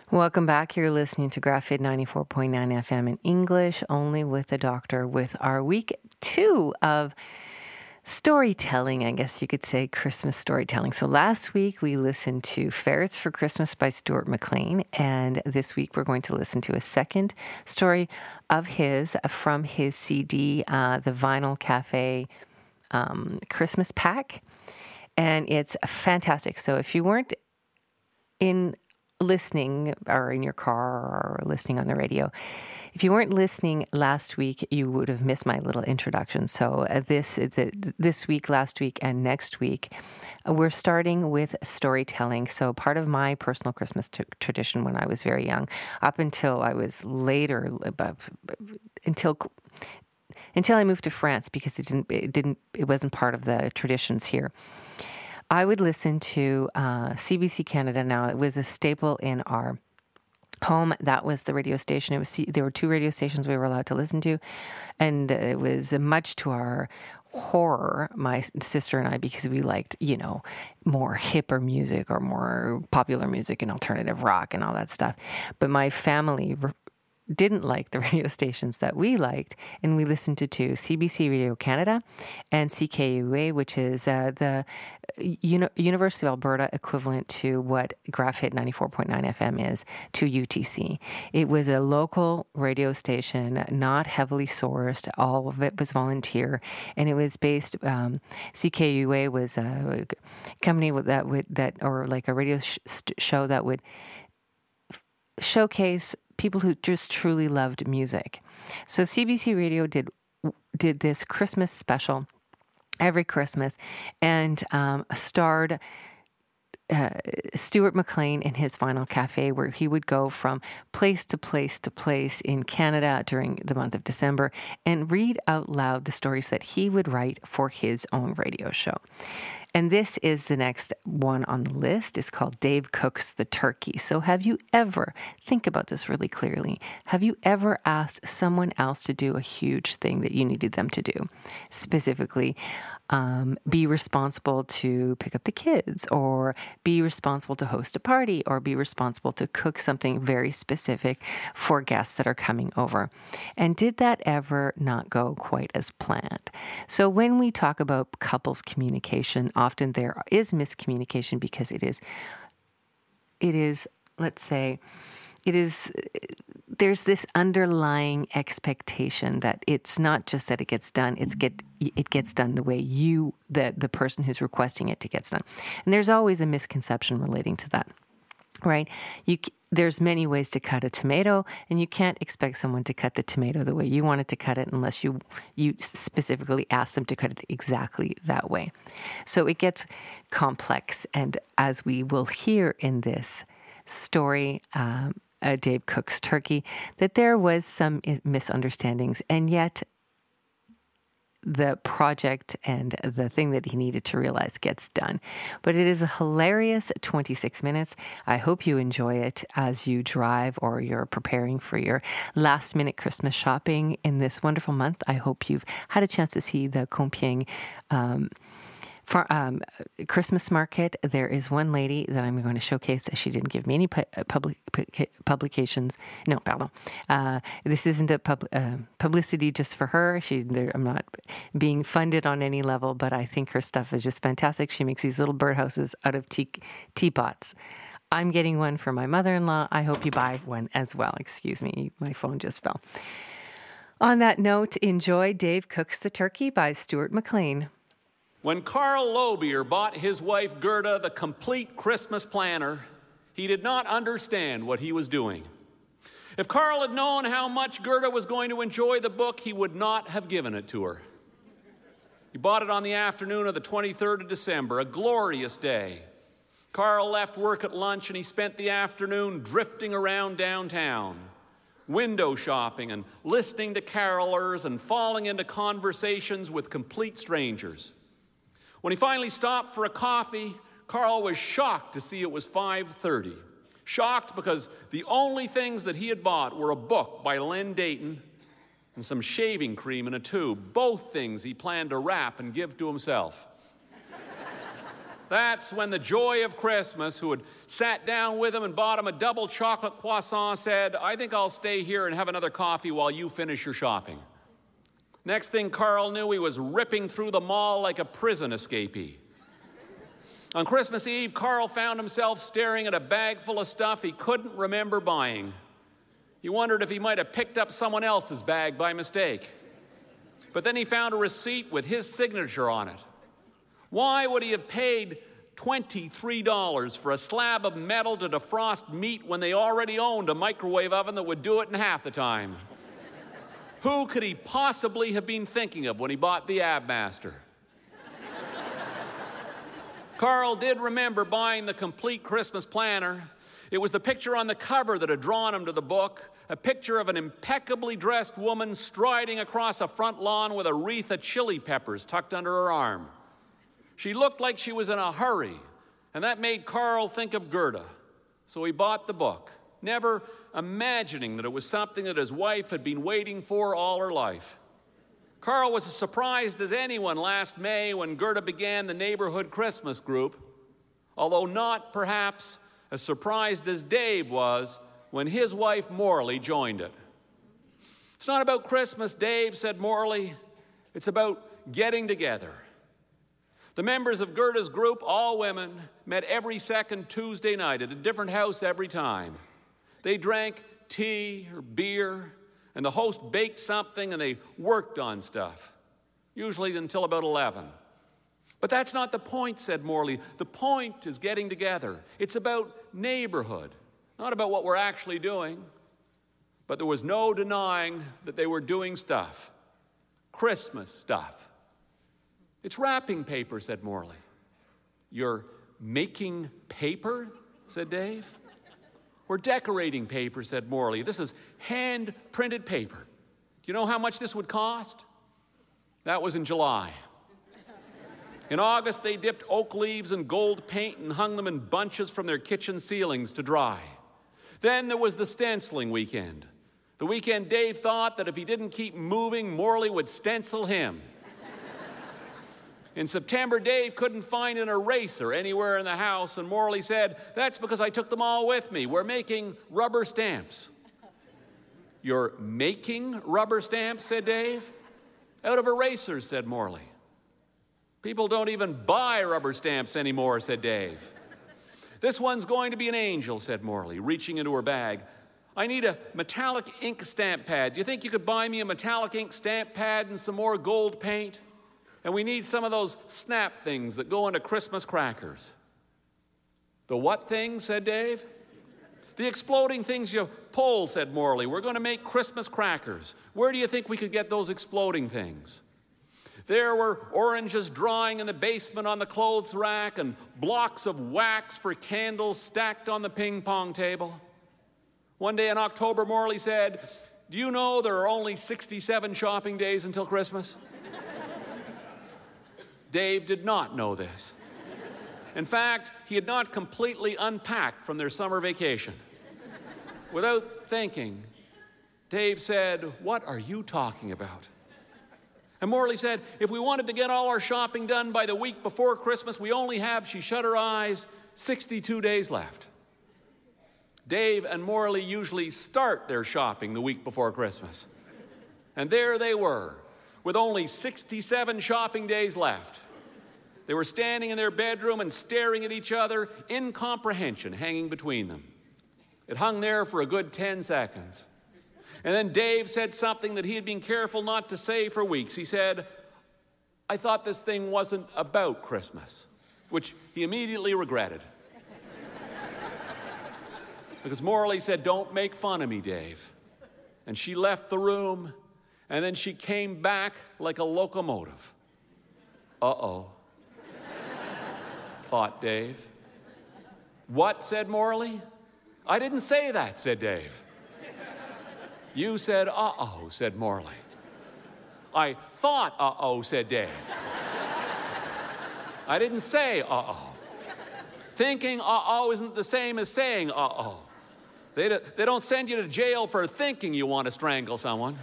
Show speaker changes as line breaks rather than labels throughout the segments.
Welcome back. You're listening to Graphid 94.9 FM in English, only with a doctor, with our week 2 of storytelling, I guess you could say, Christmas storytelling. So last week we listened to Ferrets for Christmas by Stuart McLean, and this week we're going to listen to a second story of his from his CD, the Vinyl Cafe Christmas Pack, and it's fantastic. So if you weren't listening or in your car or listening on the radio, if you weren't listening last week, you would have missed my little introduction. So this week, last week, and next week, we're starting with storytelling. So part of my personal Christmas tradition when I was very young, up until I was later, until I moved to France, because it wasn't part of the traditions here, I would listen to CBC Canada. Now, it was a staple in our home. That was the radio station. There were 2 radio stations we were allowed to listen to, and it was much to our horror, my sister and I, because we liked, more hipper music or more popular music and alternative rock and all that stuff. But my family didn't like the radio stations that we liked, and we listened to 2, CBC Radio Canada and CKUA, which is the University of Alberta equivalent to what Graphid 94.9 FM is to UTC. It was a local radio station, not heavily sourced. All of it was volunteer, and it was based. CKUA was a company or like a radio show that would showcase people who just truly loved music. So CBC Radio did this Christmas special every Christmas, and starred Stuart McLean in his Vinyl Cafe, where he would go from place to place to place in Canada during the month of December and read out loud the stories that he would write for his own radio show. And this is the next one on the list. It's called Dave Cooks the Turkey. So think about this really clearly. Have you ever asked someone else to do a huge thing that you needed them to do? Specifically, be responsible to pick up the kids, or be responsible to host a party, or be responsible to cook something very specific for guests that are coming over. And did that ever not go quite as planned? So when we talk about couples communication, often there is miscommunication because there's this underlying expectation that it's not just that it gets done, it gets done the way the person who's requesting it gets done. And there's always a misconception relating to that, right? There's many ways to cut a tomato, and you can't expect someone to cut the tomato the way you want it to cut it unless you specifically ask them to cut it exactly that way. So it gets complex, and as we will hear in this story, Dave Cooks Turkey, that there was some misunderstandings, and yet the project and the thing that he needed to realize gets done. But it is a hilarious 26 minutes. I hope you enjoy it as you drive or you're preparing for your last minute Christmas shopping in this wonderful month. I hope you've had a chance to see the Compiègne Christmas market. There is one lady that I'm going to showcase. She didn't give me any publications. No, pardon. This isn't a publicity just for her. I'm not being funded on any level, but I think her stuff is just fantastic. She makes these little birdhouses out of teapots. I'm getting one for my mother-in-law. I hope you buy one as well. Excuse me, my phone just fell. On that note, enjoy Dave Cooks the Turkey by Stuart McLean.
When Carl Lobier bought his wife Gerda the complete Christmas planner, he did not understand what he was doing. If Carl had known how much Gerda was going to enjoy the book, he would not have given it to her. He bought it on the afternoon of the 23rd of December, a glorious day. Carl left work at lunch, and he spent the afternoon drifting around downtown, window shopping and listening to carolers and falling into conversations with complete strangers. When he finally stopped for a coffee, Carl was shocked to see it was 5:30. Shocked because the only things that he had bought were a book by Len Dayton and some shaving cream in a tube, both things he planned to wrap and give to himself. That's when the joy of Christmas, who had sat down with him and bought him a double chocolate croissant, said, "I think I'll stay here and have another coffee while you finish your shopping." Next thing Carl knew, he was ripping through the mall like a prison escapee. On Christmas Eve, Carl found himself staring at a bag full of stuff he couldn't remember buying. He wondered if he might have picked up someone else's bag by mistake. But then he found a receipt with his signature on it. Why would he have paid $23 for a slab of metal to defrost meat when they already owned a microwave oven that would do it in half the time? Who could he possibly have been thinking of when he bought the Abmaster? Carl did remember buying the complete Christmas planner. It was the picture on the cover that had drawn him to the book, a picture of an impeccably dressed woman striding across a front lawn with a wreath of chili peppers tucked under her arm. She looked like she was in a hurry, and that made Carl think of Gerda. So he bought the book, never imagining that it was something that his wife had been waiting for all her life. Carl was as surprised as anyone last May when Gerda began the neighborhood Christmas group, although not perhaps as surprised as Dave was when his wife Morley joined it. "It's not about Christmas, Dave," said Morley. "It's about getting together." The members of Gerda's group, all women, met every second Tuesday night at a different house every time. They drank tea or beer, and the host baked something and they worked on stuff, usually until about 11. "But that's not the point," said Morley. "The point is getting together. It's about neighborhood, not about what we're actually doing." But there was no denying that they were doing stuff, Christmas stuff. "It's wrapping paper," said Morley. "You're making paper?" said Dave. "We're decorating paper," said Morley. "This is hand-printed paper. Do you know how much this would cost?" That was in July. In August, they dipped oak leaves in gold paint and hung them in bunches from their kitchen ceilings to dry. Then there was the stenciling weekend. The weekend Dave thought that if he didn't keep moving, Morley would stencil him. In September, Dave couldn't find an eraser anywhere in the house, and Morley said, "That's because I took them all with me. We're making rubber stamps." "You're making rubber stamps?" said Dave. "Out of erasers," said Morley. "People don't even buy rubber stamps anymore," said Dave. "This one's going to be an angel," said Morley, reaching into her bag. "I need a metallic ink stamp pad. Do you think you could buy me a metallic ink stamp pad and some more gold paint? And we need some of those snap things that go into Christmas crackers." "The what things?" said Dave. "The exploding things you pull," said Morley. "We're going to make Christmas crackers. Where do you think we could get those exploding things?" There were oranges drying in the basement on the clothes rack and blocks of wax for candles stacked on the ping pong table. One day in October, Morley said, "Do you know there are only 67 shopping days until Christmas?" Dave did not know this. In fact, he had not completely unpacked from their summer vacation. Without thinking, Dave said, "What are you talking about?" And Morley said, "If we wanted to get all our shopping done by the week before Christmas, we only have," she shut her eyes, "62 days left." Dave and Morley usually start their shopping the week before Christmas. And there they were, with only 67 shopping days left. They were standing in their bedroom and staring at each other, incomprehension hanging between them. It hung there for a good 10 seconds. And then Dave said something that he had been careful not to say for weeks. He said, "I thought this thing wasn't about Christmas," which he immediately regretted. Because Morley said, "Don't make fun of me, Dave." And she left the room, and then she came back like a locomotive. "Uh-oh," thought Dave. "What?" said Morley. "I didn't say that," said Dave. "You said uh-oh," said Morley. "I thought uh-oh," said Dave. "I didn't say uh-oh." Thinking uh-oh isn't the same as saying uh-oh. They don't send you to jail for thinking you want to strangle someone.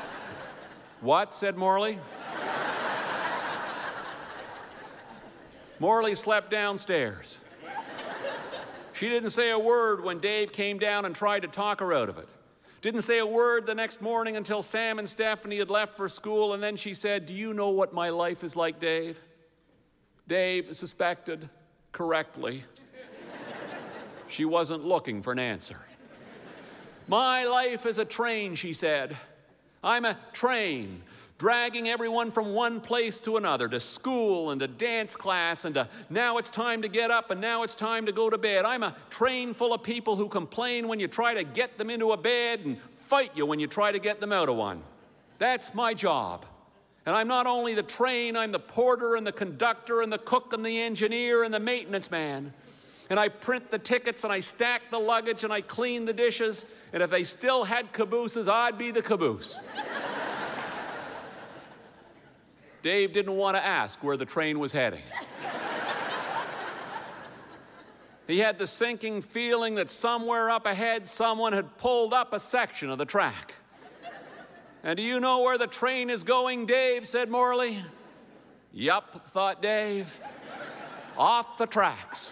"What?" said Morley. Morley slept downstairs. She didn't say a word when Dave came down and tried to talk her out of it. Didn't say a word the next morning until Sam and Stephanie had left for school, and then she said, "Do you know what my life is like, Dave?" Dave suspected correctly she wasn't looking for an answer. "My life is a train," she said. "I'm a train, dragging everyone from one place to another, to school and to dance class and to now it's time to get up and now it's time to go to bed. I'm a train full of people who complain when you try to get them into a bed and fight you when you try to get them out of one. That's my job. And I'm not only the train, I'm the porter and the conductor and the cook and the engineer and the maintenance man. And I print the tickets and I stack the luggage and I clean the dishes. And if they still had cabooses, I'd be the caboose." Dave didn't want to ask where the train was heading. He had the sinking feeling that somewhere up ahead someone had pulled up a section of the track. "And do you know where the train is going, Dave?" said Morley. "Yup," thought Dave. "Off the tracks.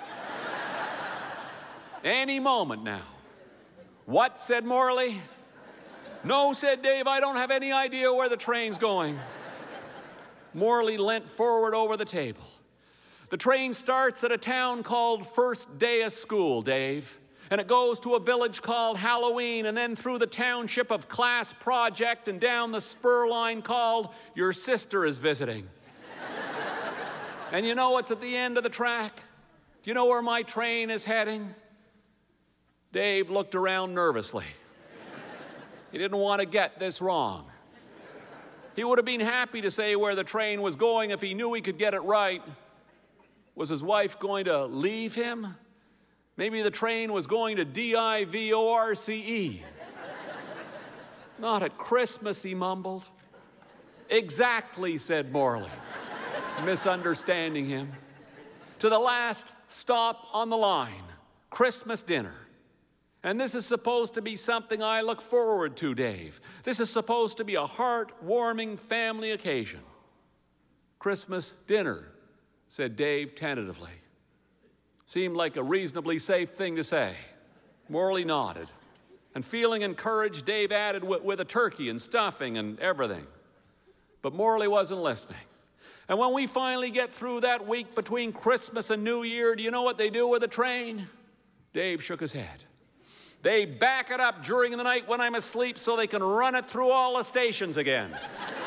Any moment now." "What?" said Morley. "No," said Dave, "I don't have any idea where the train's going." Morley leant forward over the table. "The train starts at a town called First Day of School, Dave. And it goes to a village called Halloween, and then through the township of Class Project and down the spur line called Your Sister is Visiting. And you know what's at the end of the track? Do you know where my train is heading?" Dave looked around nervously. He didn't want to get this wrong. He would have been happy to say where the train was going if he knew he could get it right. Was his wife going to leave him? Maybe the train was going to DIVORCE. "Not at Christmas," he mumbled. "Exactly," said Morley, misunderstanding him. "To the last stop on the line, Christmas dinner. And this is supposed to be something I look forward to, Dave. This is supposed to be a heart-warming family occasion." "Christmas dinner," said Dave tentatively. Seemed like a reasonably safe thing to say. Morley nodded. And feeling encouraged, Dave added with a turkey and stuffing and everything. But Morley wasn't listening. "And when we finally get through that week between Christmas and New Year, do you know what they do with the train?" Dave shook his head. "They back it up during the night when I'm asleep so they can run it through all the stations again."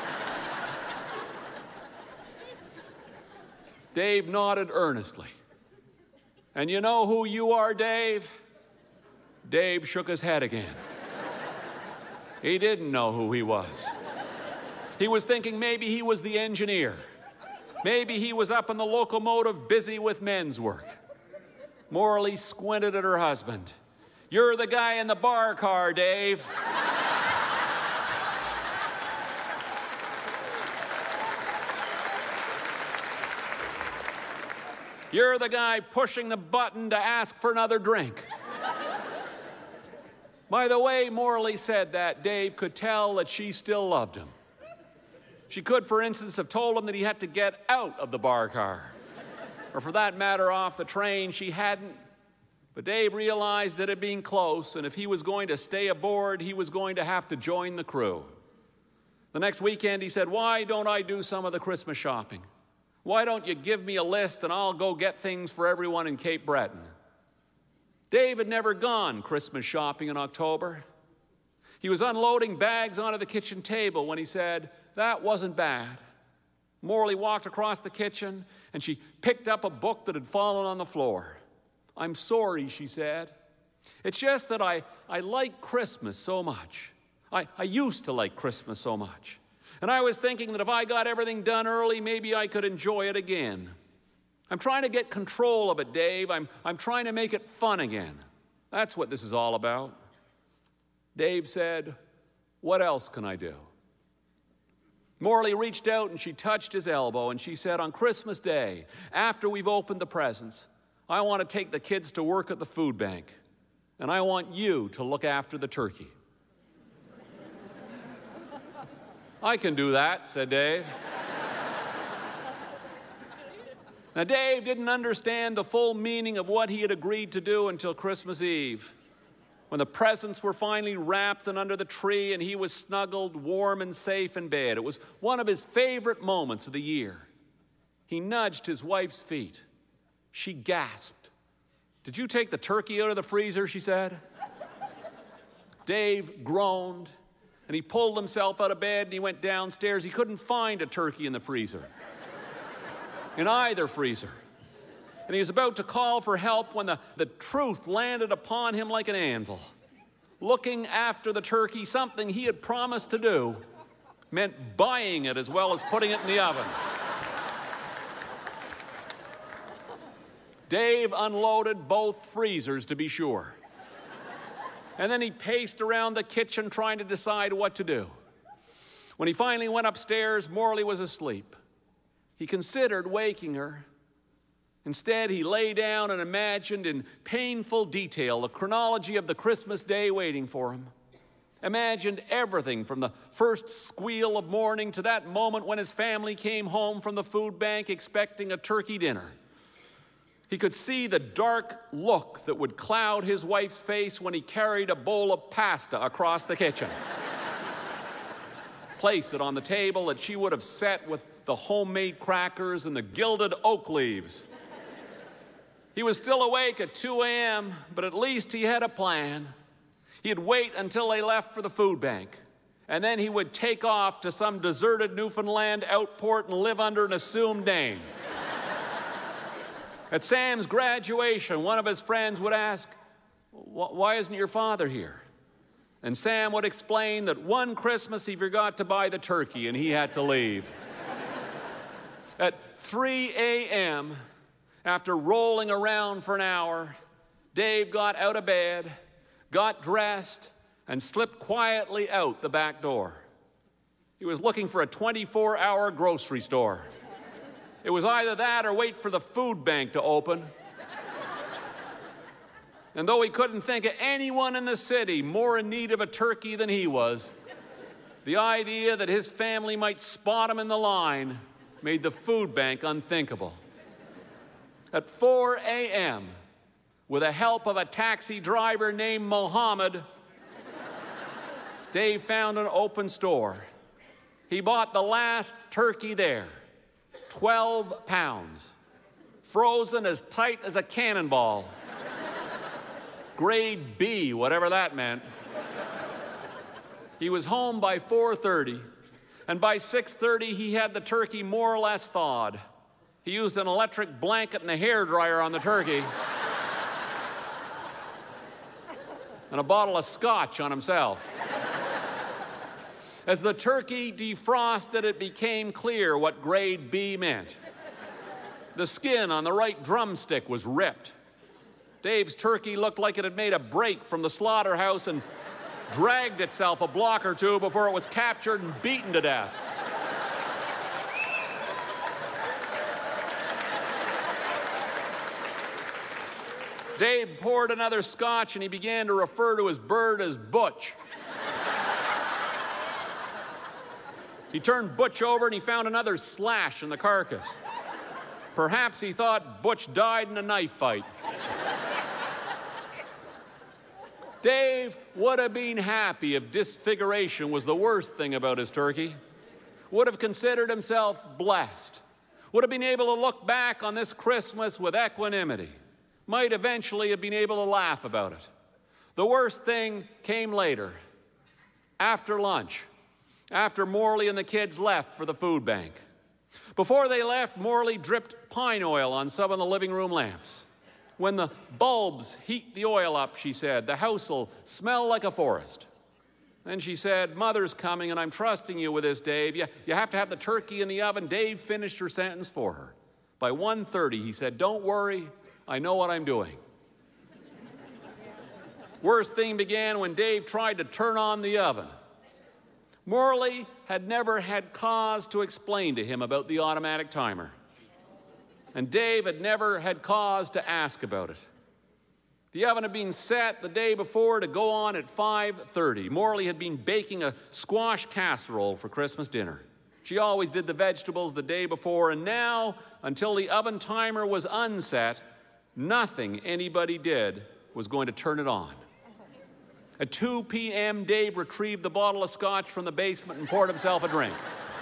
Dave nodded earnestly. "And you know who you are, Dave?" Dave shook his head again. He didn't know who he was. He was thinking maybe he was the engineer. Maybe he was up in the locomotive busy with men's work. Morley squinted at her husband. "You're the guy in the bar car, Dave." "You're the guy pushing the button to ask for another drink." By the way Morley said that, Dave could tell that she still loved him. She could, for instance, have told him that he had to get out of the bar car. Or for that matter, off the train. She hadn't. But Dave realized that it had been close, and if he was going to stay aboard, he was going to have to join the crew. The next weekend, he said, "Why don't I do some of the Christmas shopping? Why don't you give me a list and I'll go get things for everyone in Cape Breton?" Dave had never gone Christmas shopping in October. He was unloading bags onto the kitchen table when he said, "That wasn't bad." Morley walked across the kitchen and she picked up a book that had fallen on the floor. "I'm sorry," she said. "It's just that I like Christmas so much. I used to like Christmas so much. And I was thinking that if I got everything done early, maybe I could enjoy it again. I'm trying to get control of it, Dave. I'm trying to make it fun again. That's what this is all about." Dave said, "What else can I do?" Morley reached out and she touched his elbow and she said, "On Christmas Day, after we've opened the presents, I want to take the kids to work at the food bank, and I want you to look after the turkey." "I can do that," said Dave. Now, Dave didn't understand the full meaning of what he had agreed to do until Christmas Eve, when the presents were finally wrapped and under the tree and he was snuggled, warm and safe in bed. It was one of his favorite moments of the year. He nudged his wife's feet. She gasped. "Did you take the turkey out of the freezer?" she said. Dave groaned, and he pulled himself out of bed and he went downstairs. He couldn't find a turkey in the freezer, in either freezer. And he was about to call for help when the truth landed upon him like an anvil. Looking after the turkey, something he had promised to do, meant buying it as well as putting it in the oven. Dave unloaded both freezers, to be sure. And then he paced around the kitchen trying to decide what to do. When he finally went upstairs, Morley was asleep. He considered waking her. Instead, he lay down and imagined in painful detail the chronology of the Christmas day waiting for him. Imagined everything from the first squeal of morning to that moment when his family came home from the food bank expecting a turkey dinner. He could see the dark look that would cloud his wife's face when he carried a bowl of pasta across the kitchen. Place it on the table that she would have set with the homemade crackers and the gilded oak leaves. He was still awake at 2 a.m., but at least he had a plan. He'd wait until they left for the food bank, and then he would take off to some deserted Newfoundland outport and live under an assumed name. At Sam's graduation, one of his friends would ask, "Why isn't your father here?" And Sam would explain that one Christmas he forgot to buy the turkey and he had to leave. At 3 a.m., after rolling around for an hour, Dave got out of bed, got dressed, and slipped quietly out the back door. He was looking for a 24-hour grocery store. It was either that or wait for the food bank to open. And though he couldn't think of anyone in the city more in need of a turkey than he was, the idea that his family might spot him in the line made the food bank unthinkable. At 4 a.m., with the help of a taxi driver named Mohammed, Dave found an open store. He bought the last turkey there, 12 pounds, frozen as tight as a cannonball. Grade B, whatever that meant. He was home by 4:30, and by 6:30 he had the turkey more or less thawed. He used an electric blanket and a hairdryer on the turkey, and a bottle of scotch on himself. As the turkey defrosted, it became clear what grade B meant. The skin on the right drumstick was ripped. Dave's turkey looked like it had made a break from the slaughterhouse and dragged itself a block or two before it was captured and beaten to death. Dave poured another scotch and he began to refer to his bird as Butch. He turned Butch over and he found another slash in the carcass. Perhaps he thought Butch died in a knife fight. Dave would have been happy if disfiguration was the worst thing about his turkey. Would have considered himself blessed. Would have been able to look back on this Christmas with equanimity. Might eventually have been able to laugh about it. The worst thing came later, after lunch, after Morley and the kids left for the food bank. Before they left, Morley dripped pine oil on some of the living room lamps. When the bulbs heat the oil up, she said, the house will smell like a forest. Then she said, Mother's coming and I'm trusting you with this, Dave. You have to have the turkey in the oven. Dave finished her sentence for her. By 1:30, he said, don't worry, I know what I'm doing. Worst thing began when Dave tried to turn on the oven. Morley had never had cause to explain to him about the automatic timer. And Dave had never had cause to ask about it. The oven had been set the day before to go on at 5:30. Morley had been baking a squash casserole for Christmas dinner. She always did the vegetables the day before, and now, until the oven timer was unset, nothing anybody did was going to turn it on. At 2 p.m., Dave retrieved the bottle of scotch from the basement and poured himself a drink.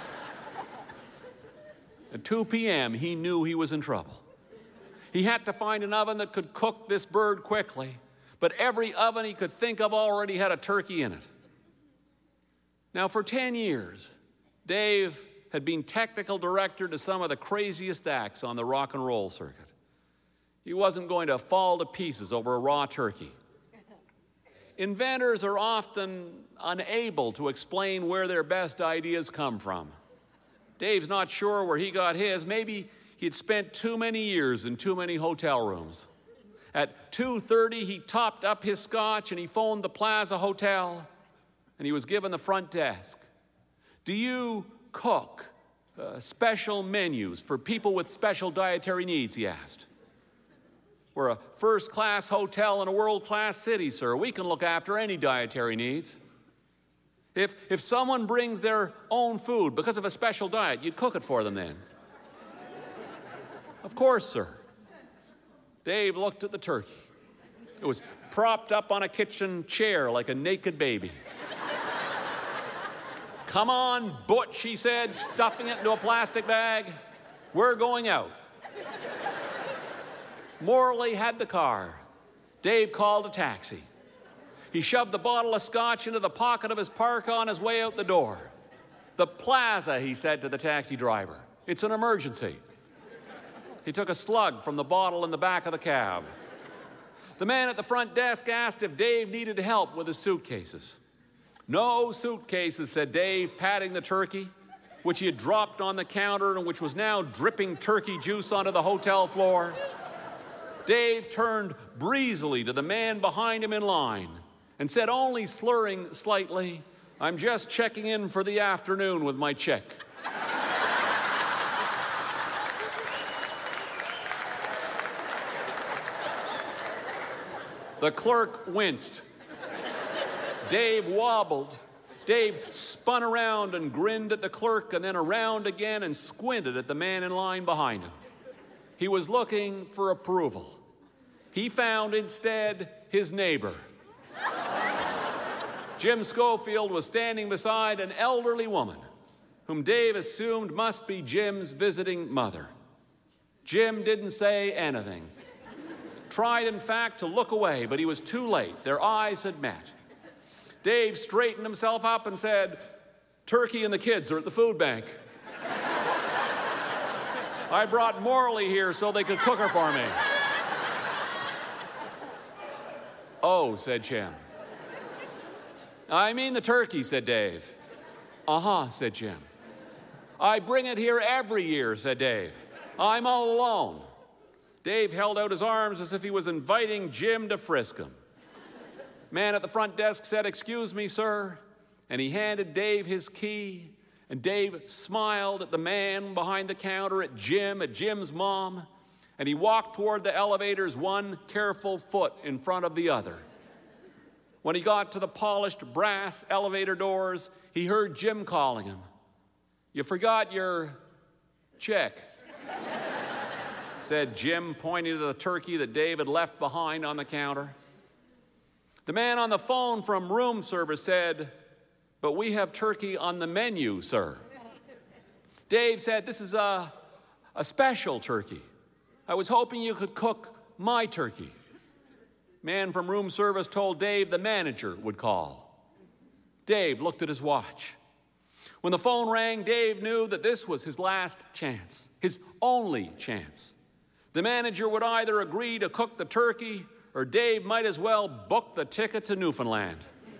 At 2 p.m., he knew he was in trouble. He had to find an oven that could cook this bird quickly, but every oven he could think of already had a turkey in it. Now, for 10 years, Dave had been technical director to some of the craziest acts on the rock and roll circuit. He wasn't going to fall to pieces over a raw turkey. Inventors are often unable to explain where their best ideas come from. Dave's not sure where he got his. Maybe he'd spent too many years in too many hotel rooms. At 2:30, he topped up his scotch and he phoned the Plaza Hotel, and he was given the front desk. Do you cook special menus for people with special dietary needs, he asked. We're a first-class hotel in a world-class city, sir. We can look after any dietary needs. If someone brings their own food because of a special diet, you'd cook it for them then. Of course, sir. Dave looked at the turkey. It was propped up on a kitchen chair like a naked baby. Come on, Butch, he said, stuffing it into a plastic bag. We're going out. Morley had the car. Dave called a taxi. He shoved the bottle of scotch into the pocket of his parka on his way out the door. The Plaza, he said to the taxi driver. It's an emergency. He took a slug from the bottle in the back of the cab. The man at the front desk asked if Dave needed help with his suitcases. No suitcases, said Dave, patting the turkey, which he had dropped on the counter and which was now dripping turkey juice onto the hotel floor. Dave turned breezily to the man behind him in line and said, only slurring slightly, I'm just checking in for the afternoon with my check. The clerk winced. Dave wobbled. Dave spun around and grinned at the clerk and then around again and squinted at the man in line behind him. He was looking for approval. He found instead his neighbor. Jim Schofield was standing beside an elderly woman whom Dave assumed must be Jim's visiting mother. Jim didn't say anything. Tried, in fact, to look away, but he was too late. Their eyes had met. Dave straightened himself up and said, Turkey and the kids are at the food bank. I brought Morley here so they could cook her for me. Oh, said Jim. I mean the turkey, said Dave. Uh-huh, said Jim. I bring it here every year, said Dave. I'm all alone. Dave held out his arms as if he was inviting Jim to frisk him. Man at the front desk said, excuse me, sir, and he handed Dave his key, and Dave smiled at the man behind the counter, at Jim's mom, and he walked toward the elevators, one careful foot in front of the other. When he got to the polished brass elevator doors, he heard Jim calling him. You forgot your check, said Jim, pointing to the turkey that Dave had left behind on the counter. The man on the phone from room service said, but we have turkey on the menu, sir. Dave said, this is a special turkey. I was hoping you could cook my turkey. Man from room service told Dave the manager would call. Dave looked at his watch. When the phone rang, Dave knew that this was his last chance, his only chance. The manager would either agree to cook the turkey or Dave might as well book the ticket to Newfoundland.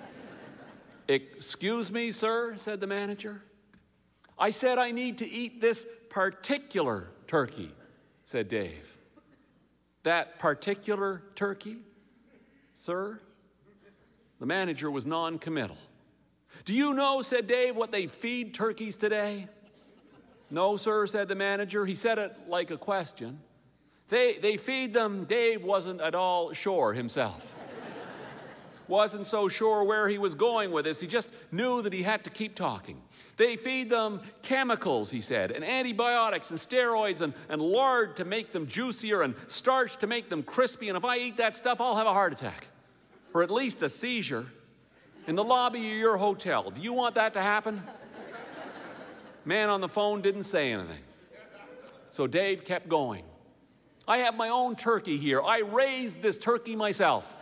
Excuse me, sir, said the manager. I said I need to eat this particular turkey, said Dave. That particular turkey, sir? The manager was non-committal. Do you know, said Dave, what they feed turkeys today? No, sir, said the manager. He said it like a question. They feed them. Dave wasn't at all sure himself. wasn't so sure where he was going with this. He just knew that he had to keep talking. They feed them chemicals, he said, and antibiotics and steroids and lard to make them juicier and starch to make them crispy. And if I eat that stuff, I'll have a heart attack, or at least a seizure, in the lobby of your hotel. Do you want that to happen? Man on the phone didn't say anything. So Dave kept going. I have my own turkey here. I raised this turkey myself.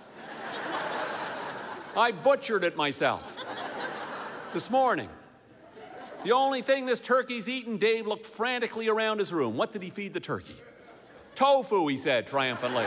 I butchered it myself this morning. The only thing this turkey's eaten, Dave looked frantically around his room. What did he feed the turkey? Tofu, he said triumphantly.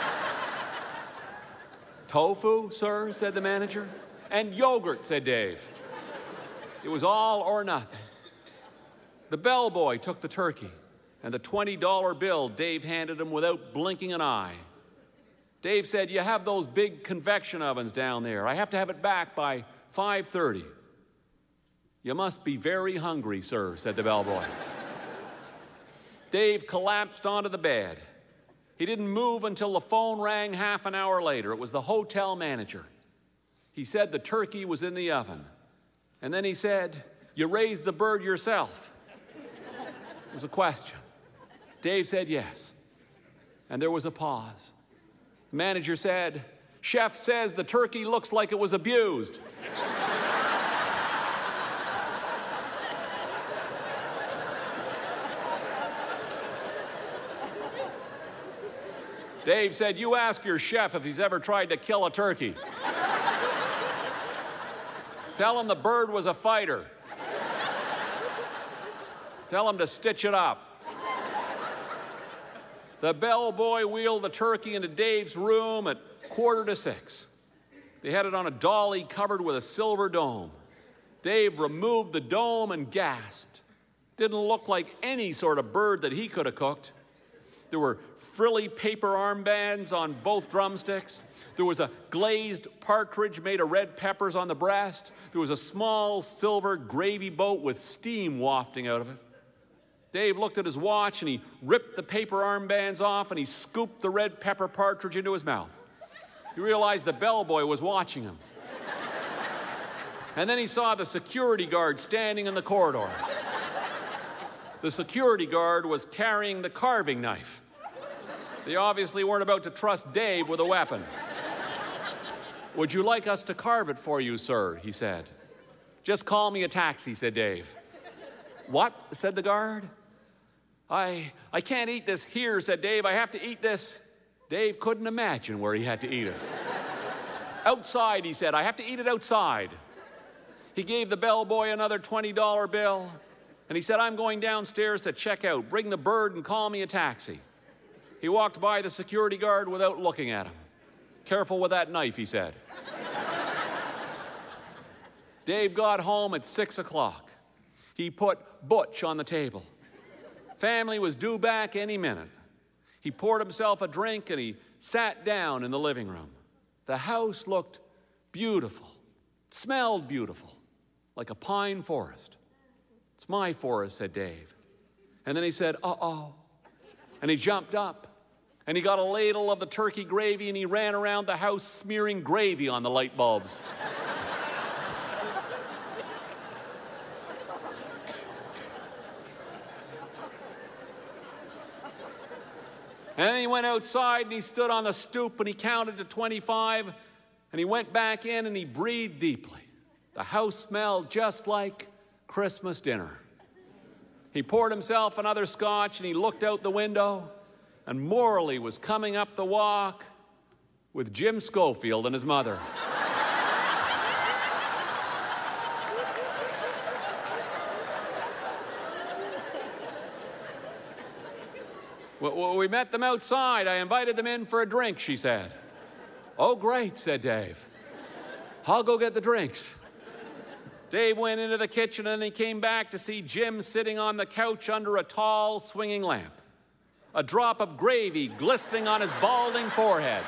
Tofu, sir, said the manager. And yogurt, said Dave. It was all or nothing. The bellboy took the turkey and the $20 bill Dave handed him without blinking an eye. Dave said, you have those big convection ovens down there. I have to have it back by 5:30. You must be very hungry, sir, said the bellboy. Dave collapsed onto the bed. He didn't move until the phone rang half an hour later. It was the hotel manager. He said the turkey was in the oven. And then he said, you raised the bird yourself? It was a question. Dave said yes. And there was a pause. The manager said, chef says the turkey looks like it was abused. Dave said, you ask your chef if he's ever tried to kill a turkey. Tell him the bird was a fighter. Tell him to stitch it up. The bellboy wheeled the turkey into Dave's room at 5:45. They had it on a dolly covered with a silver dome. Dave removed the dome and gasped. Didn't look like any sort of bird that he could have cooked. There were frilly paper armbands on both drumsticks. There was a glazed partridge made of red peppers on the breast. There was a small silver gravy boat with steam wafting out of it. Dave looked at his watch and he ripped the paper armbands off and he scooped the red pepper partridge into his mouth. He realized the bellboy was watching him. And then he saw the security guard standing in the corridor. The security guard was carrying the carving knife. They obviously weren't about to trust Dave with a weapon. Would you like us to carve it for you, sir? He said. Just call me a taxi, said Dave. What? Said the guard. I can't eat this here, said Dave. I have to eat this. Dave couldn't imagine where he had to eat it. Outside, he said. I have to eat it outside. He gave the bellboy another $20 bill, and he said, I'm going downstairs to check out. Bring the bird and call me a taxi. He walked by the security guard without looking at him. Careful with that knife, he said. Dave got home at 6 o'clock. He put Butch on the table. Family was due back any minute. He poured himself a drink and he sat down in the living room. The house looked beautiful. It smelled beautiful, like a pine forest. It's my forest, said Dave. And then he said, uh-oh. And he jumped up and he got a ladle of the turkey gravy and he ran around the house smearing gravy on the light bulbs. And then he went outside and he stood on the stoop and he counted to 25 and he went back in and he breathed deeply. The house smelled just like Christmas dinner. He poured himself another scotch and he looked out the window and Morley was coming up the walk with Jim Schofield and his mother. Well, we met them outside. I invited them in for a drink, she said. Oh, great, said Dave. I'll go get the drinks. Dave went into the kitchen and he came back to see Jim sitting on the couch under a tall swinging lamp. A drop of gravy glistening on his balding forehead.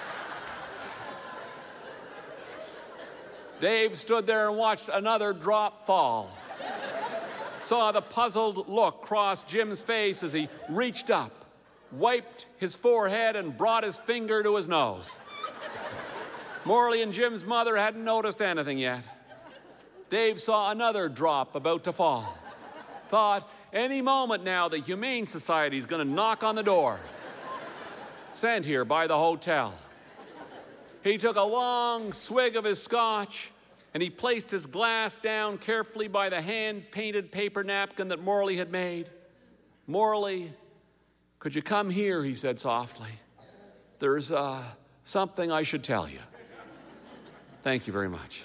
Dave stood there and watched another drop fall. Saw the puzzled look cross Jim's face as he reached up, wiped his forehead, and brought his finger to his nose. Morley and Jim's mother hadn't noticed anything yet. Dave saw another drop about to fall. Thought, any moment now, the Humane Society's gonna knock on the door. Sent here by the hotel. He took a long swig of his scotch, and he placed his glass down carefully by the hand-painted paper napkin that Morley had made. Morley, could you come here, he said softly. There's something I should tell you. Thank you very much.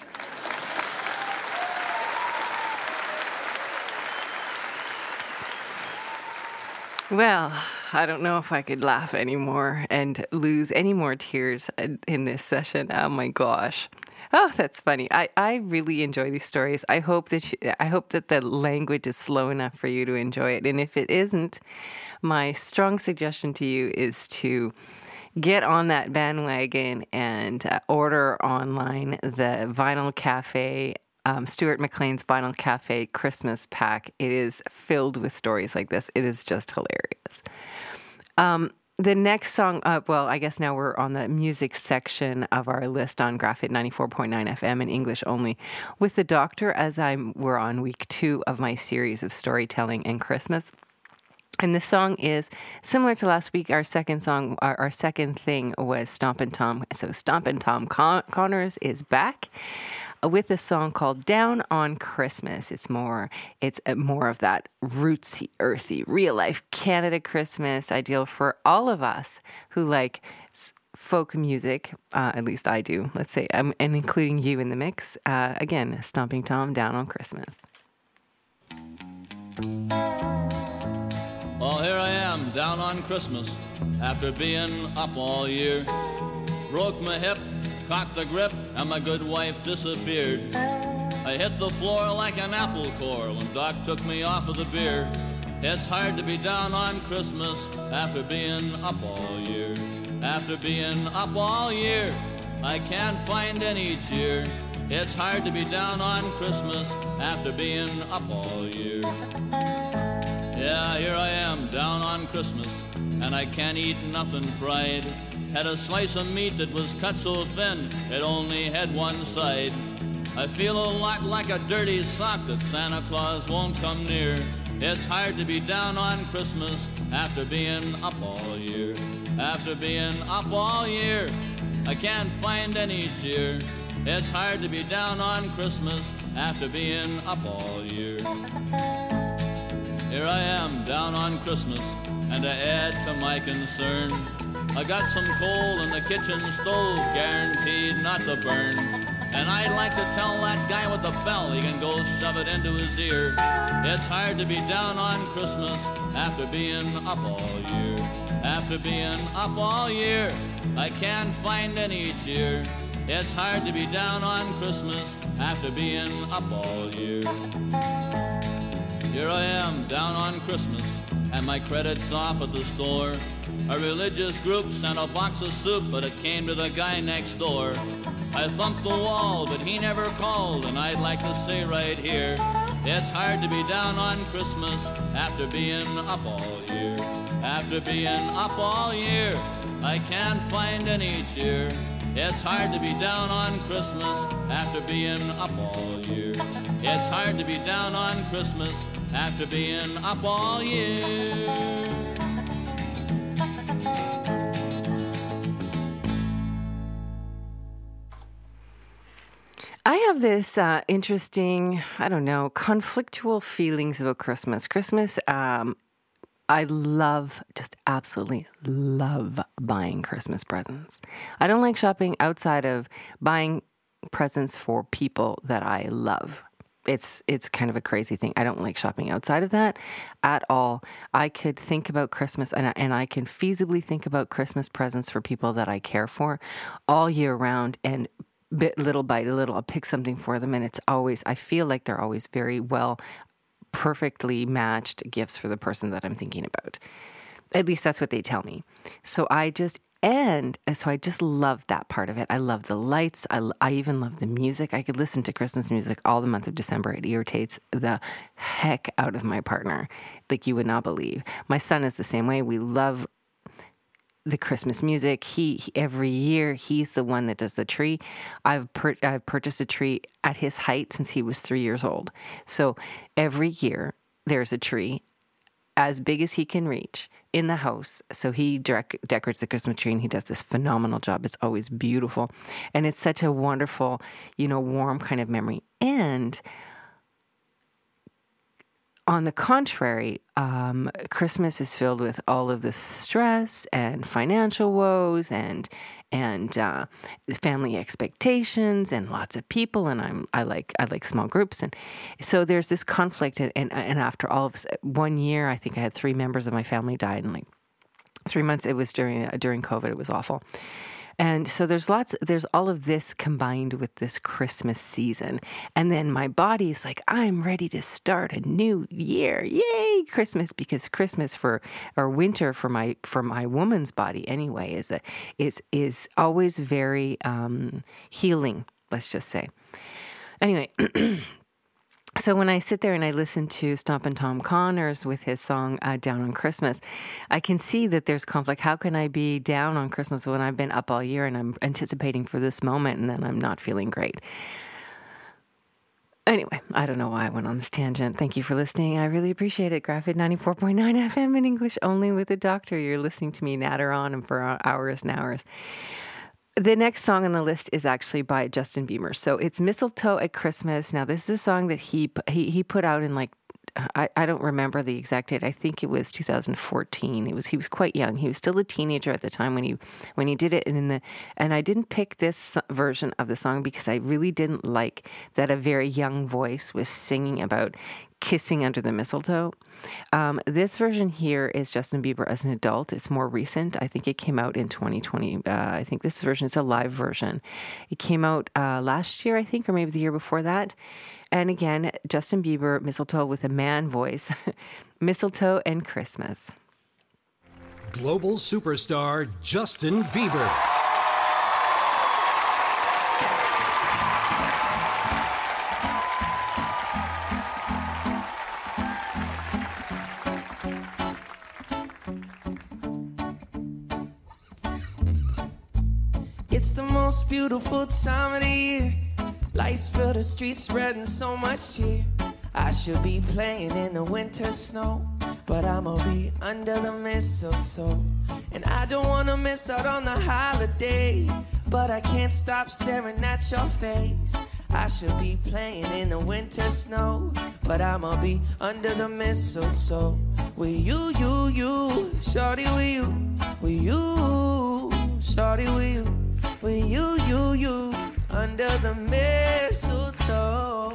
Well, I don't know if I could laugh anymore and lose any more tears in this session. Oh my gosh. Oh, that's funny. I really enjoy these stories. I hope that the language is slow enough for you to enjoy it. And if it isn't, my strong suggestion to you is to get on that bandwagon and order online the Vinyl Cafe, Stuart McLean's Vinyl Cafe Christmas pack. It is filled with stories like this. It is just hilarious. The next song, I guess now we're on the music section of our list on Graphit 94.9 FM in English only with the Doctor, as we're on week 2 of my series of storytelling and Christmas. And this song is similar to last week. Our second song, our second thing was Stompin' Tom. So Stompin' Tom Connors is back with a song called Down on Christmas. It's more of that rootsy, earthy, real life Canada Christmas, ideal for all of us who like folk music. At least I do. Let's say, and including you in the mix. Again, Stomping Tom, Down on Christmas.
Well, here I am, down on Christmas, after being up all year. Broke my hip, cocked the grip, and my good wife disappeared. I hit the floor like an apple core when Doc took me off of the beer. It's hard to be down on Christmas after being up all year. After being up all year, I can't find any cheer. It's hard to be down on Christmas after being up all year. Yeah, here I am, down on Christmas, and I can't eat nothing fried. Had a slice of meat that was cut so thin, it only had one side. I feel a lot like a dirty sock that Santa Claus won't come near. It's hard to be down on Christmas after being up all year. After being up all year, I can't find any cheer. It's hard to be down on Christmas after being up all year. Here I am, down on Christmas, and to add to my concern, I got some coal in the kitchen stove, guaranteed not to burn. And I'd like to tell that guy with the bell he can go shove it into his ear. It's hard to be down on Christmas after being up all year. After being up all year, I can't find any cheer. It's hard to be down on Christmas after being up all year. Here I am, down on Christmas, and my credit's off at the store. A religious group sent a box of soup, but it came to the guy next door. I thumped the wall, but he never called, and I'd like to say right here, it's hard to be down on Christmas after being up all year. After being up all year, I can't find any cheer. It's hard to be down on Christmas after being up all year. It's hard to be down on Christmas after being up all year.
I have this interesting, conflictual feelings about Christmas. Christmas, I absolutely love buying Christmas presents. I don't like shopping outside of buying presents for people that I love. It's kind of a crazy thing. I don't like shopping outside of that at all. I could think about Christmas and I can feasibly think about Christmas presents for people that I care for all year round, and little by little I'll pick something for them, and I feel like they're always very well, perfectly matched gifts for the person that I'm thinking about. At least that's what they tell me. So I just love that part of it. I love the lights. I even love the music. I could listen to Christmas music all the month of December. It irritates the heck out of my partner, like you would not believe. My son is the same way. We love the Christmas music. He every year he's the one that does the tree. I've purchased a tree at his height since he was 3 years old. So every year there's a tree as big as he can reach in the house. So he decorates the Christmas tree, and he does this phenomenal job. It's always beautiful, and it's such a wonderful, warm kind of memory. And on the contrary, Christmas is filled with all of the stress and financial woes and family expectations and lots of people, and I like small groups, and so there's this conflict. And after all of 1 year, I think I had 3 members of my family died in like 3 months. It was during COVID. It was awful. And so there's all of this combined with this Christmas season. And then my body's like, I'm ready to start a new year. Yay, Christmas, because Christmas or winter for my woman's body anyway is always very healing, let's just say. Anyway, so when I sit there and I listen to Stompin' Tom Connors with his song Down on Christmas, I can see that there's conflict. How can I be down on Christmas when I've been up all year and I'm anticipating for this moment and then I'm not feeling great? Anyway, I don't know why I went on this tangent. Thank you for listening. I really appreciate it. Graphite 94.9 FM in English only with a doctor. You're listening to me natter on and for hours and hours. The next song on the list is actually by Justin Bieber. So it's Mistletoe at Christmas. Now, this is a song that he put out in I don't remember the exact date. I think it was 2014. He was quite young. He was still a teenager at the time when he did it. And I didn't pick this version of the song because I really didn't like that a very young voice was singing about kissing under the mistletoe. This version here is Justin Bieber as an adult. It's more recent. I think it came out in 2020. I think this version is a live version. It came out last year, I think, or maybe the year before that. And again, Justin Bieber, Mistletoe with a man voice. Mistletoe and Christmas.
Global superstar Justin Bieber.
It's the most beautiful time of the year. Lights fill the streets, spreading so much cheer. I should be playing in the winter snow, but I'ma be under the mistletoe. And I don't wanna miss out on the holiday, but I can't stop staring at your face. I should be playing in the winter snow, but I'ma be under the mistletoe. With you, shawty, with you, shawty, with you, under the mistletoe.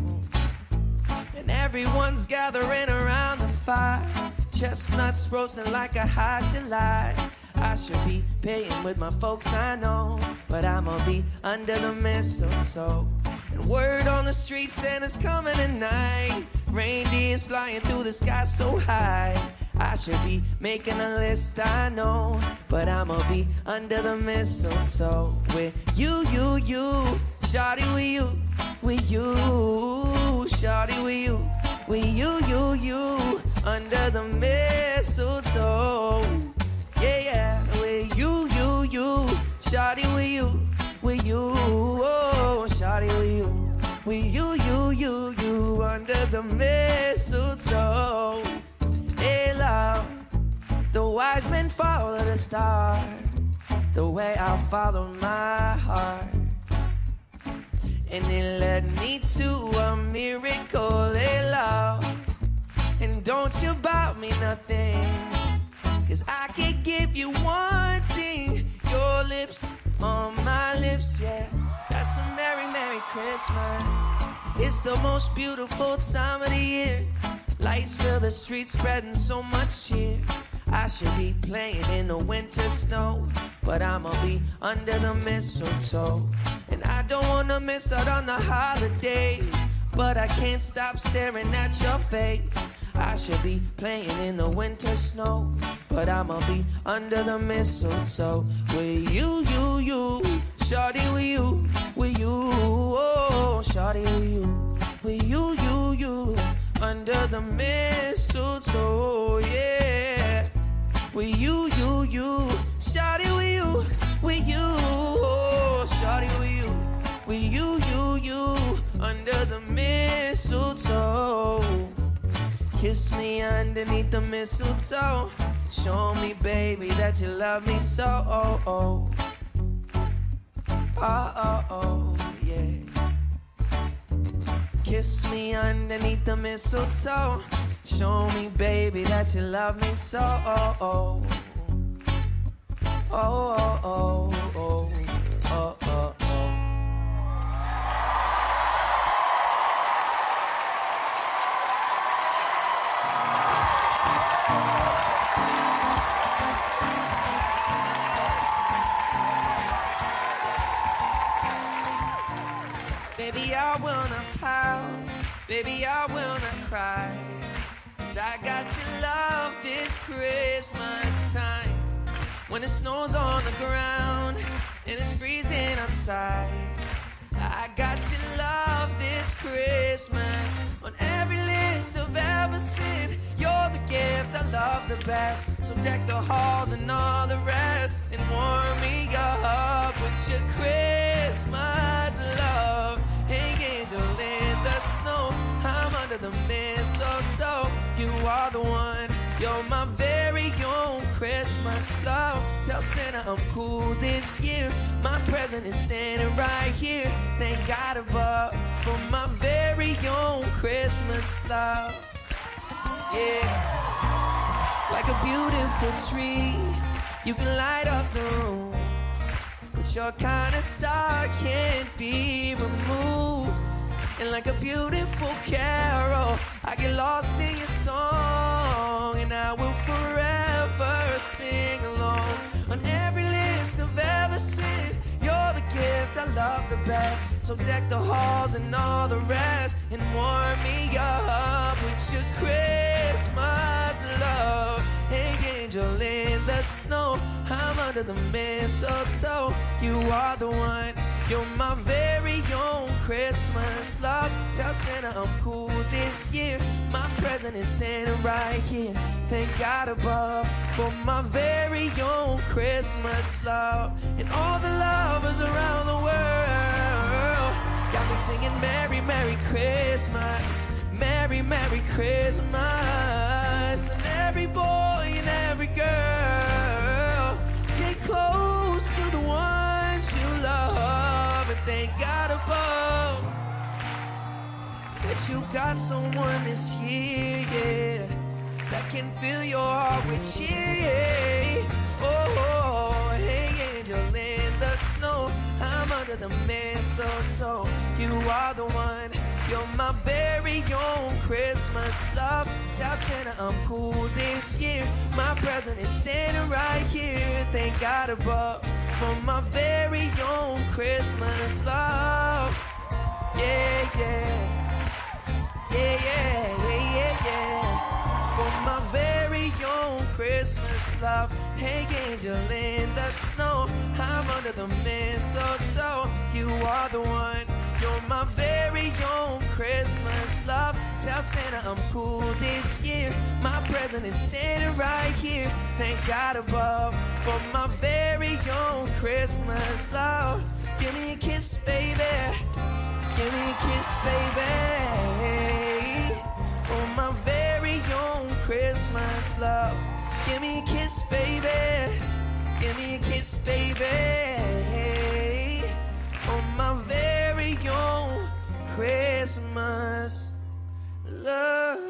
And everyone's gathering around the fire, chestnuts roasting like a hot July. I should be paying with my folks, I know, but I'ma be under the mistletoe. And word on the street, Santa's coming tonight. Reindeers flying through the sky so high. I should be making a list, I know, but I'ma be under the mistletoe. With you, shawty, with you, shawty, with you, under the mistletoe. Yeah, with you, shawty, with you, oh, shawty, with you, under the mistletoe. Hey, love, the wise men follow the star, the way I'll follow my heart. And it led me to a miracle, hey, love. And don't you buy me nothing, 'cause I can give you one thing, your lips on my lips, yeah. That's a Merry, Merry Christmas. It's the most beautiful time of the year. Lights fill the streets, spreading so much cheer. I should be playing in the winter snow, but I'ma be under the mistletoe. And I don't wanna miss out on the holiday, but I can't stop staring at your face. I should be playing in the winter snow, but I'ma be under the mistletoe. With you, shawty, with you, oh, shawty, with you, under the mistletoe, yeah. With you, Shawty, with you, oh, shawty, with you, under the mistletoe. Kiss me underneath the mistletoe. Show me, baby, that you love me so, oh, oh. Oh, oh, oh, yeah. Kiss me underneath the mistletoe. Show me, baby, that you love me so, oh, oh. Oh, oh, oh, oh, oh, oh, oh. Baby, I wanna pout. Baby, I wanna cry. 'Cause I got your love this Christmas time. When the snow's on the ground and it's freezing outside, I got your love this Christmas. On every list I've ever seen, you're the gift I love the best. So deck the halls and all the rest, and warm me up with your Christmas love. Hey, angel in the snow, I'm under the mistletoe. You are the one, you're my very own Christmas love. Tell Santa I'm cool this year. My present is standing right here. Thank God above for my very own Christmas love. Yeah, like a beautiful tree, you can light up the room, but your kind of star can't be removed. And like a beautiful carol, I get lost in your song, and I will forever sing along. On every list I've ever seen, you're the gift I love the best. So deck the halls and all the rest, and warm me up with your Christmas love. Hey, angel in the snow, I'm under the mistletoe. You are the one, you're my very own Christmas love. Tell Santa I'm cool this year. My present is standing right here. Thank God above for my very own Christmas love. And all the lovers around the world got me singing Merry, Merry Christmas. Merry, Merry Christmas. And every boy and every girl, stay close to the ones you love. And thank God above that you got someone this year, yeah, that can fill your heart with cheer, yeah. Oh, hey, angel in the snow, I'm under the mistletoe. You are the one, you're my very own Christmas love. Tell Santa I'm cool this year. My present is standing right here. Thank God above for my very own Christmas love. Yeah, yeah. Yeah, yeah, yeah, yeah, yeah. For my very own Christmas love. Hey, angel in the snow, I'm under the mistletoe. You are the one, you're my very own Christmas love. Tell Santa I'm cool this year. My present is standing right here. Thank God above for my very own Christmas love. Give me a kiss, baby. Give me a kiss, baby. For my very own Christmas love. Give me a kiss, baby. Give me a kiss, baby. For my very own Christmas love.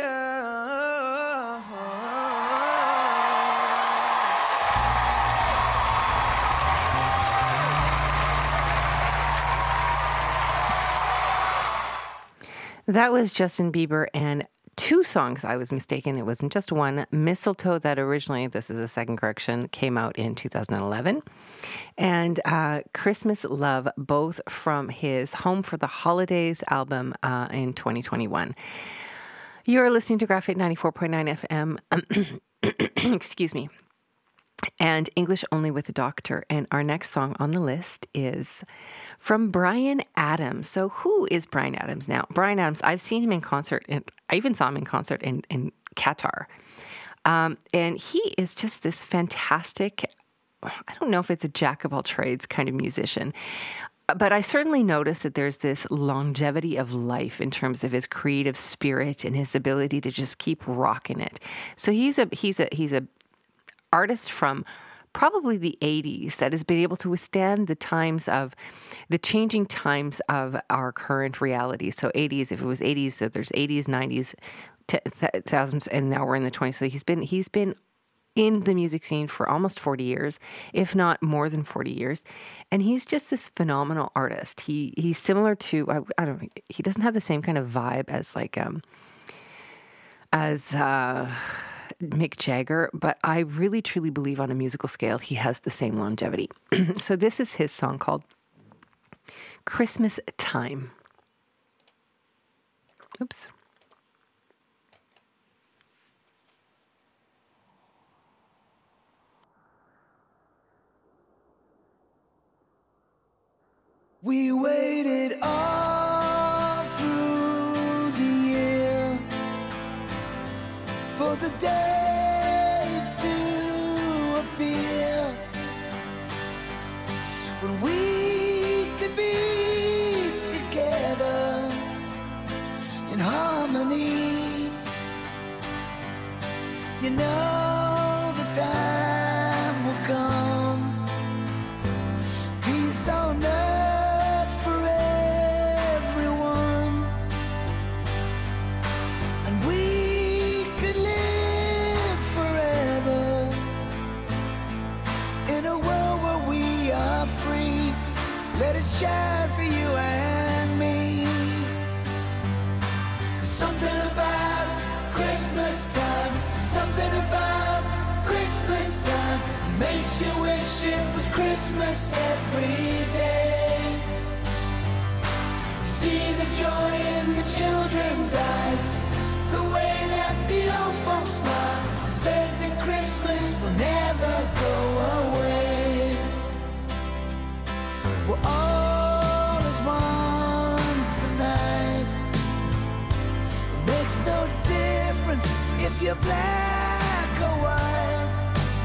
That was Justin Bieber and two songs. I was mistaken. It wasn't just one. Mistletoe, that originally, this is a second correction, came out in 2011. And Christmas Love, both from his Home for the Holidays album in 2021. You're listening to Graphic 94.9 FM. Excuse me. And English Only with a Doctor. And our next song on the list is from Bryan Adams. So who is Bryan Adams now? Bryan Adams, I've seen him in concert, and I even saw him in concert in Qatar. And he is just this fantastic I don't know if it's a jack of all trades kind of musician, but I certainly notice that there's this longevity of life in terms of his creative spirit and his ability to just keep rocking it. So he's a artist from probably the 80s that has been able to withstand the changing times of our current reality. So 80s, if it was 80s, that there's 80s, 90s, thousands, and now we're in the 20s. So he's been in the music scene for almost 40 years, if not more than 40 years. And he's just this phenomenal artist. He's similar to, I don't know, he doesn't have the same kind of vibe as Mick Jagger, but I really truly believe on a musical scale he has the same longevity. So this is his song called Christmas Time. Oops.
We waited all through the year for the day to appear when we could be together in harmony. You know the time will come, peace on earth for everyone, and we could live forever in a world where we are free. Let it shine for you and me. There's something about Christmas time, something about Christmas time makes you wish it was Christmas every day. See the joy in the children's eyes, the way that the old folks smile, says that Christmas will never go away. We're all as one tonight. It makes no difference if you're black or white,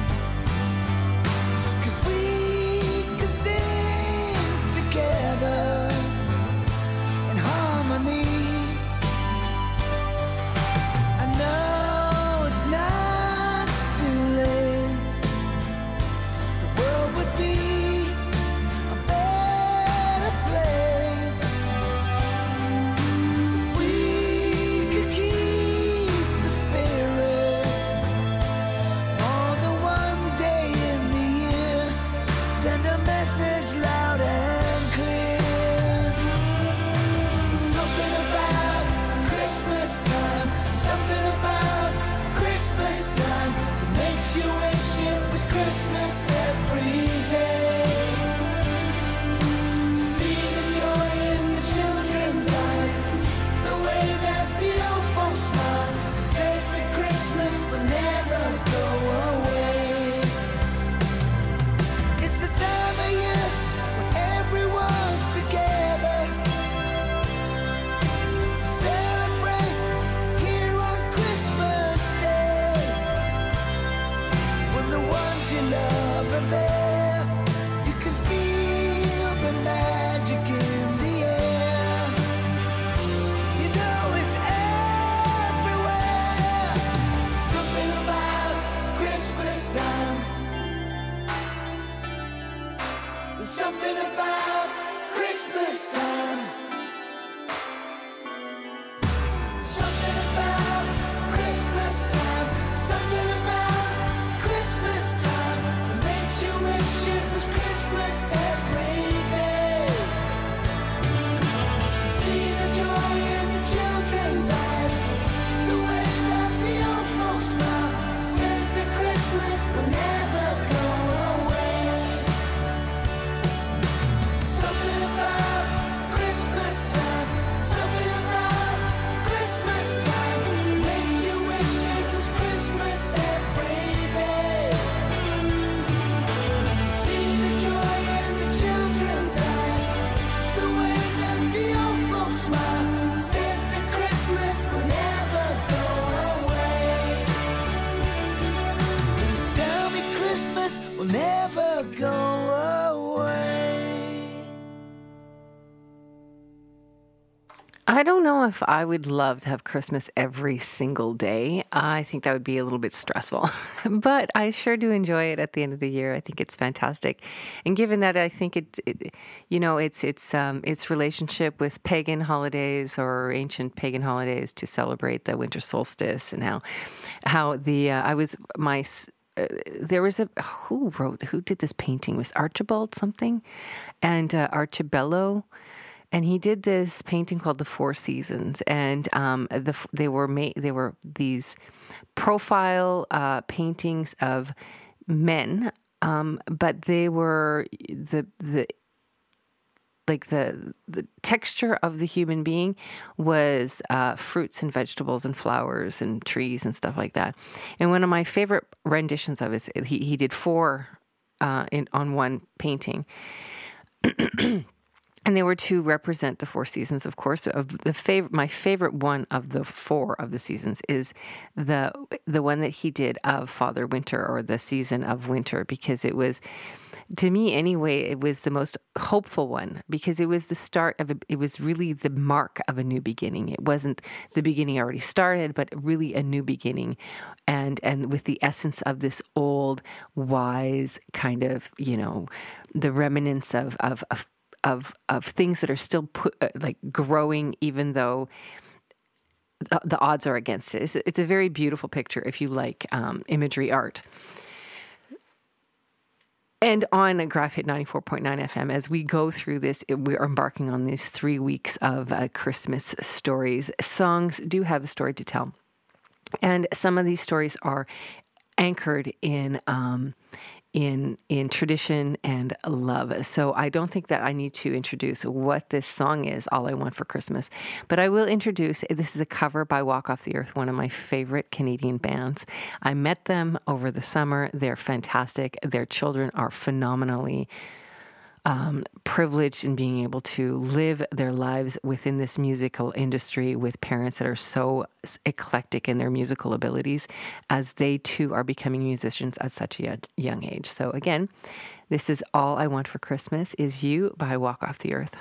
'cause we can sing together in harmony. I know it's not too late. The world would be a better
I don't know if I would love to have Christmas every single day. I think that would be a little bit stressful, but I sure do enjoy it at the end of the year. I think it's fantastic. And given that I think its relationship with pagan holidays or ancient pagan holidays to celebrate the winter solstice, and how who did this painting? It was Archibald something, and Archibello. And he did this painting called The Four Seasons, and they were these profile paintings of men, but they were the texture of the human being was fruits and vegetables and flowers and trees and stuff like that. And one of my favorite renditions of it, he did four on one painting. And they were to represent the four seasons, of course. My favorite one of the four of the seasons is the one that he did of Father Winter, or the season of winter, because it was, to me anyway, it was the most hopeful one, because it was the start of it was really the mark of a new beginning. It wasn't the beginning already started, but really a new beginning, and with the essence of this old, wise kind of, the remnants of things that are still growing, even though the odds are against it. It's a very beautiful picture if you like imagery art. And on Graph Hit 94.9 FM, as we go through this, we're embarking on these 3 weeks of Christmas stories. Songs do have a story to tell. And some of these stories are anchored in tradition and love. So I don't think that I need to introduce what this song is, All I Want for Christmas. But I will introduce, this is a cover by Walk Off the Earth, one of my favorite Canadian bands. I met them over the summer. They're fantastic. Their children are phenomenally privileged in being able to live their lives within this musical industry with parents that are so eclectic in their musical abilities, as they too are becoming musicians at such a young age. So again, this is All I Want for Christmas Is You by Walk Off the Earth.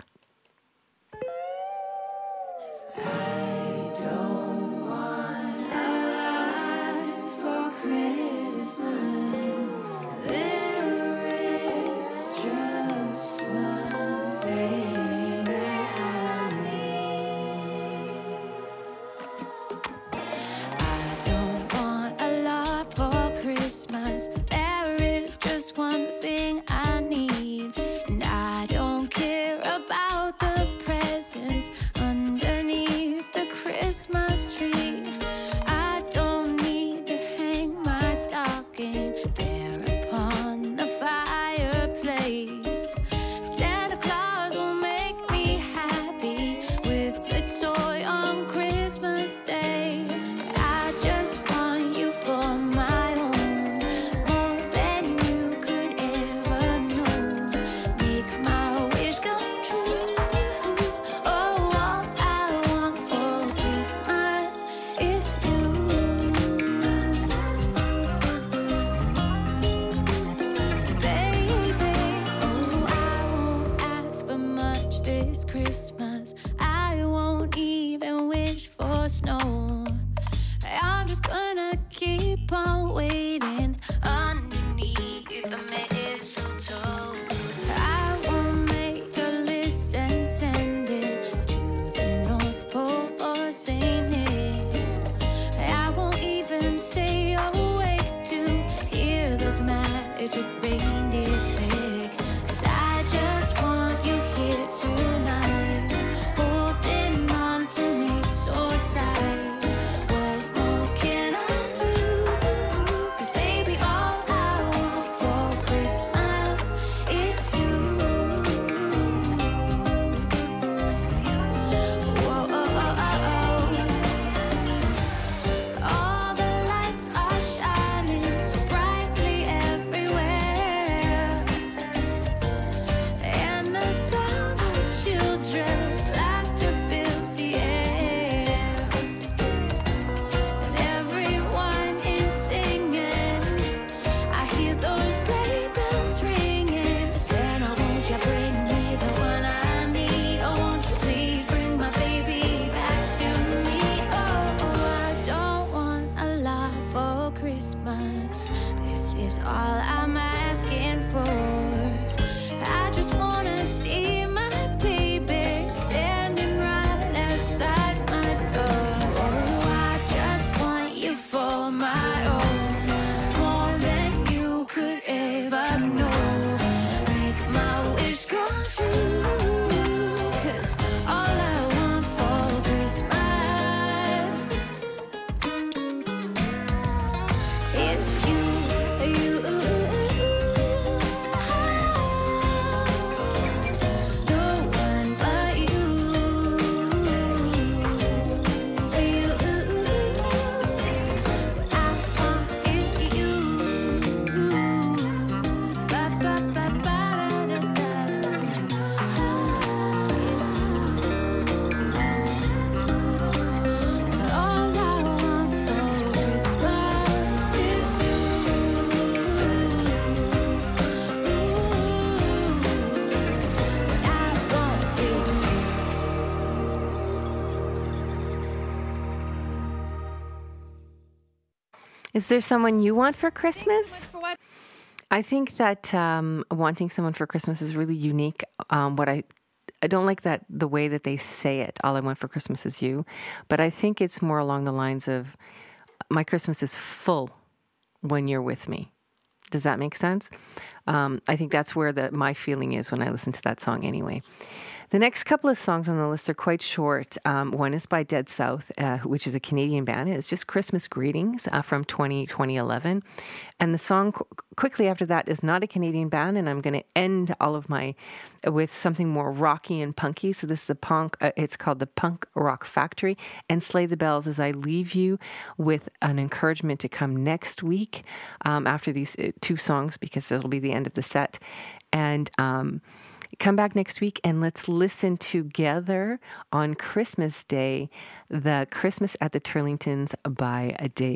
Is there someone you want for Christmas? I think that wanting someone for Christmas is really unique. What I don't like that the way that they say it, all I want for Christmas is you. But I think it's more along the lines of, my Christmas is full when you're with me. Does that make sense? I think that's where my feeling is when I listen to that song anyway. The next couple of songs on the list are quite short. One is by Dead South, which is a Canadian band. It's just Christmas Greetings from 2011. And the song quickly after that is not a Canadian band, and I'm going to end all of with something more rocky and punky. So this is the punk. It's called the Punk Rock Factory. And Slay the Bells as I leave you with an encouragement to come next week after these two songs, because it'll be the end of the set. And come back next week and let's listen together on Christmas Day, the Christmas at the Turlingtons by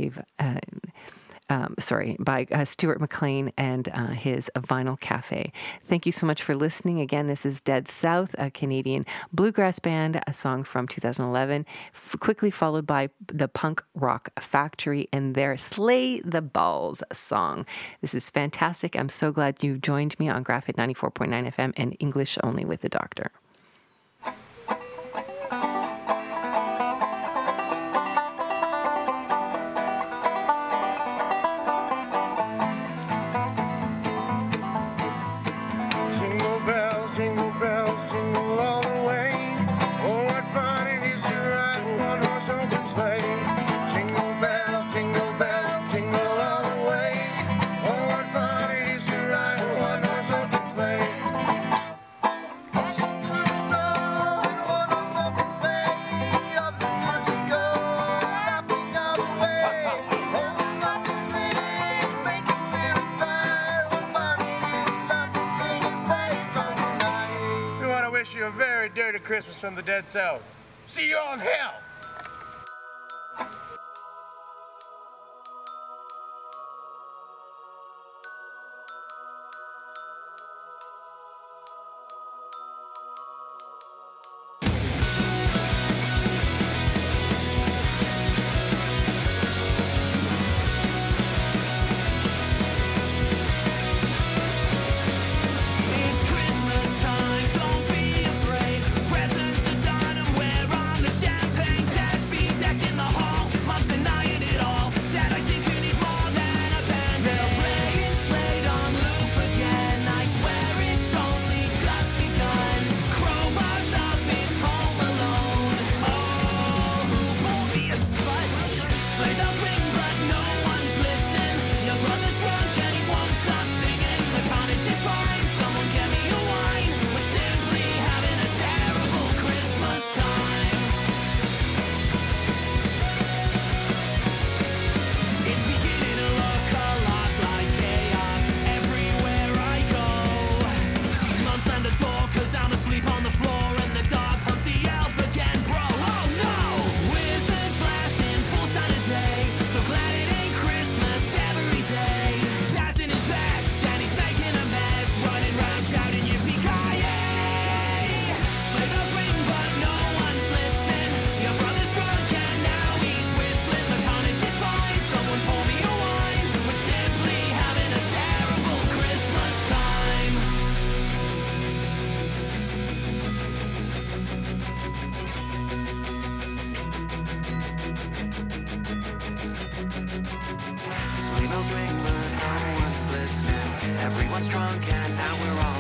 Stuart McLean and his Vinyl Cafe. Thank you so much for listening. Again, this is Dead South, a Canadian bluegrass band, a song from 2011, quickly followed by the Punk Rock Factory and their Slay the Balls song. This is fantastic. I'm so glad you joined me on Graphic 94.9 FM and English Only with the Doctor.
Christmas from the Dead South. See you all in hell!
Sleigh bells ring, but no one's listening. Everyone's drunk and now we're all